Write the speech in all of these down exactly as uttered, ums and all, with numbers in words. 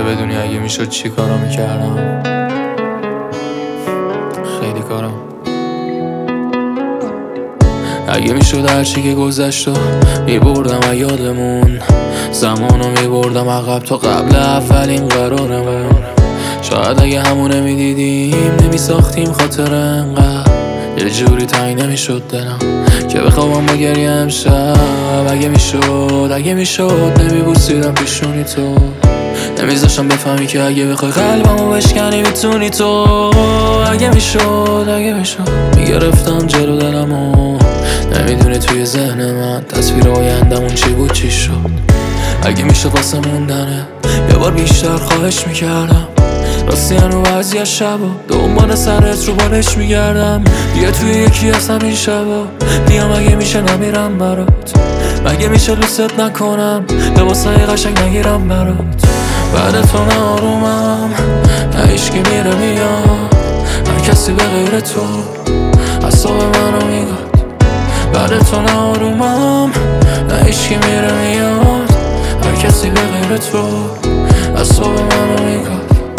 بدونی اگه میشد چی کارا میکردم. خیلی کارم. اگه میشد هرچی که گذشت و میبردم یادمون، زمانو میبردم عقب تا قبل اولین قرارمون. شاید اگه همونه میدیدیم نمیساختیم خاطر انقدر، یه جوری تنگ نمیشد دلم که بخوابم با گریه امشب. اگه میشد اگه میشد نمیبوسیدم پیشونی تو، نمیذاشتم بفهمی که اگه بخوای قلبمو بشکنی میتونی تو. اگه میشد اگه میشد میگرفتم جلو دلمو، نمیدونی توی ذهن من تصویر آیندمون چی بود چی شد. اگه میشد واسه موندنه یه بار بیشتر خواهش میکردم، راستی هنو بعضی از شبا دنبال سرت رو بالش میگردم. دیگه توی یکی از همین شبا میام اگه میشه نمیرم برات، مگه میشه لوست نکنم لباسای قشنگ نگیرم برات. بعد تو نه آرومم نه هیچکی میره میاد، هر کسی به غیر تو اعصاب منو میگاد. بعد تو نه آرومم نه هیچکی میره میاد، هر کسی به غیر تو اعصاب منو میگاد.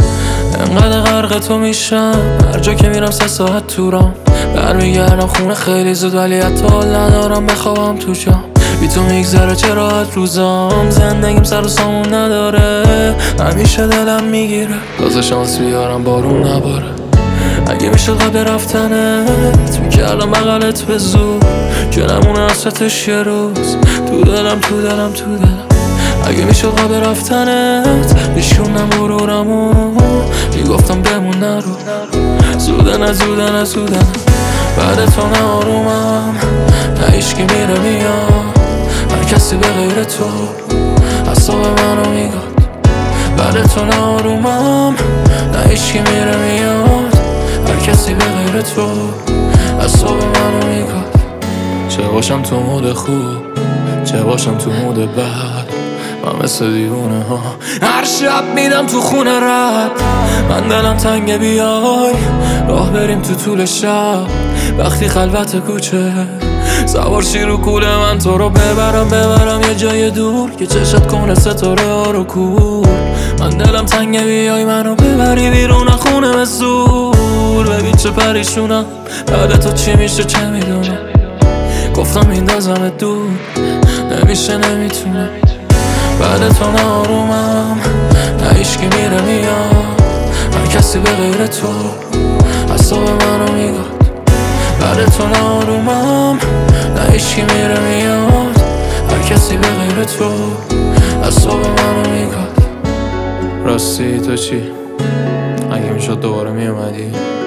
انقدر غرق تو میشم هر جا که میرم سه ساعت تورم، برمیگردم خونه خیلی زود ولی حتی حال ندارم بخوابم تو جام. بی تو میگذره چه راحت روزام، زندگیم سر و سامون نداره، همیشه دلم میگیره تازه شانس بیارم بارون نباره. اگه میشد قبل رفتنت میکردم بغلت به زور، که نمونه حسرتش یه روز تو دلم تو دلم تو دلم. اگه میشد قبل رفتنت میشونم غرورمو، میگفتم بمون نرو زوده نه زوده نه زوده نه. بعد تو نه آرومم نه هیچکی میره میاد، هر کسی به غیر تو اعصاب منو میگاد. بعد تو نه آرومم نه هیچکی میره میاد، هر کسی به غیر تو اعصاب منو میگاد. چه باشم تو مود خوب چه باشم تو مود بد، من مثل دیوونه ها هر شب میرم تو خونه رد. من دلم تنگه بیای راه بریم تو طول شب، وقتی خلوت کوچه سوار شی رو کوله من تو رو ببرم ببرم یه جای دور که چشت کنه ستاره ها رو کور. من دلم تنگه بیای منو ببری بیرون خونه به زور. ببین چه پریشونم بعد تو چی میشه چه میدونم، گفتم میندازم دور نمیشه نمیتونه. بعد تو نه آرومم نه هیچکی میره میاد، هر کسی به غیر تو اعصاب منو میگاد. بعد تو نه آرومم نه هیچکی میره میاد، هر کسی به غیر تو اعصاب منو میگاد. راستی تو چی؟ اگه میشد دوباره میومدی